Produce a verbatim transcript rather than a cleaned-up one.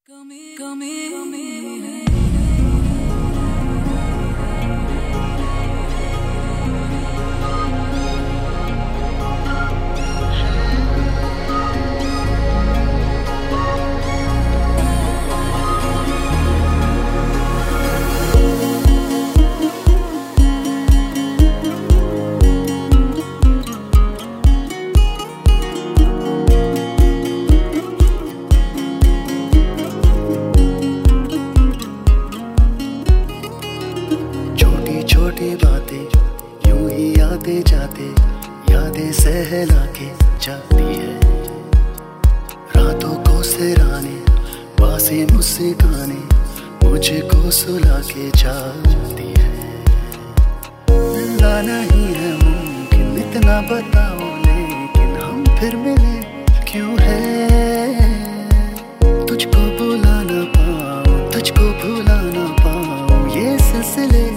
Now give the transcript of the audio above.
Come come come छोटी बातें यूं ही आते जाते यादें सहला के जाती है। रातों को सिराने वासे मुस्काने मुझको सुला के जाती है। मिलना नहीं है मुमकिन इतना बताओ, लेकिन हम फिर मिले क्यों है। तुझको बुला ना पाऊं, तुझको भुला ना पाऊं, ये सिलसिले